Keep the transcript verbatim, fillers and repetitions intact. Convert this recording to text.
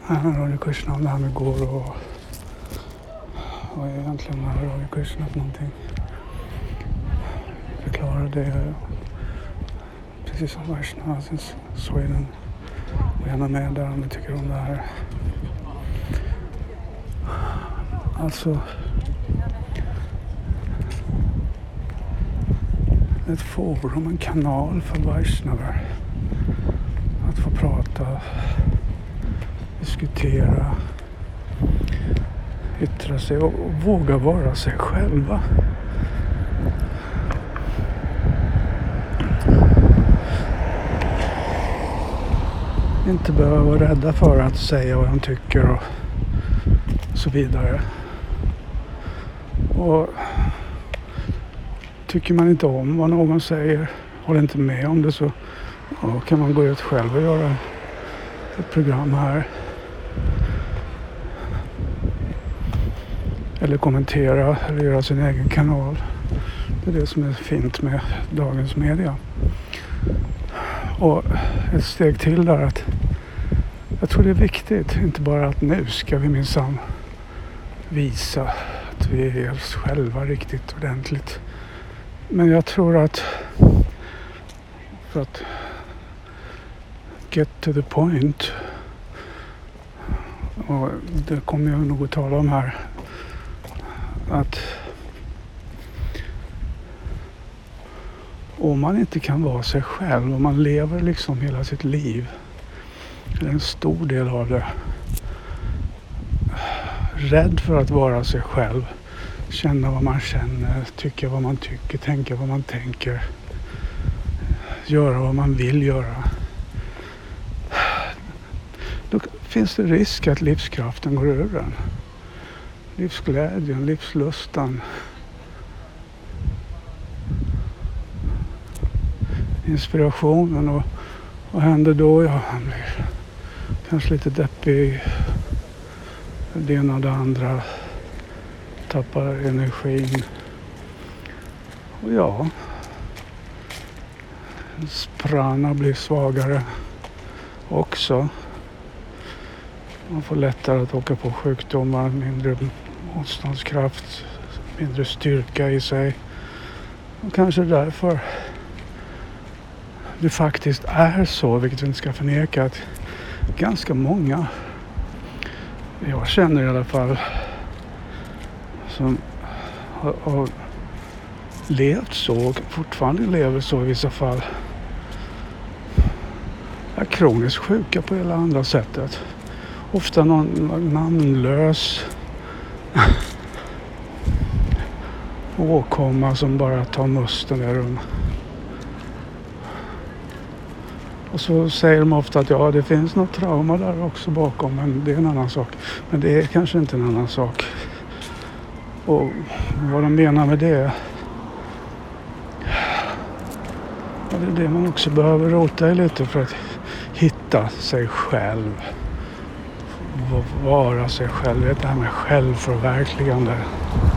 Hare Krishna, om det här med går och vad är egentligen Hare Krishna för någonting? Förklara det precis som Vaishnavas i Sweden och gärna med där om du tycker om det här. Alltså ett forum, en kanal för Vaishnavar att få prata, diskutera, yttra sig och, och våga vara sig själva. Inte behöva vara rädda för att säga vad de tycker och så vidare. Och tycker man inte om vad någon säger, håller inte med om det, så ja, kan man gå ut själv och göra ett program här. Eller kommentera eller göra sin egen kanal. Det är det som är fint med dagens media. Och ett steg till där att jag tror det är viktigt, inte bara att nu ska vi minsann visa att vi är oss själva riktigt ordentligt. Men jag tror att för att get to the point, och det kommer jag nog att tala om här, att om man inte kan vara sig själv, om man lever liksom hela sitt liv, eller en stor del av det, rädd för att vara sig själv, känna vad man känner, tycka vad man tycker, tänka vad man tänker, göra vad man vill göra, då finns det risk att livskraften går ur den. Livsglädjen, livslustan, inspirationen. Och vad händer då? Ja, han blir kanske lite deppig, det ena och det andra, tappar energin. Och ja, prana blir svagare också. Man får lättare att åka på sjukdomar, mindre motståndskraft, mindre styrka i sig. Och kanske därför det faktiskt är så, vilket vi inte ska förneka, att ganska många, jag känner i alla fall, som har, har levt så och fortfarande lever så i vissa fall, är kroniskt sjuka på hela andra sättet. Ofta någon namnlös åkomma som bara tar musten där rum. Och så säger de ofta att ja, det finns något trauma där också bakom, men det är en annan sak. Men det är kanske inte en annan sak. Och vad de menar med det, ja, det är det man också behöver rota i lite för att hitta sig själv. Vara sig själv, det här med självförverkligande.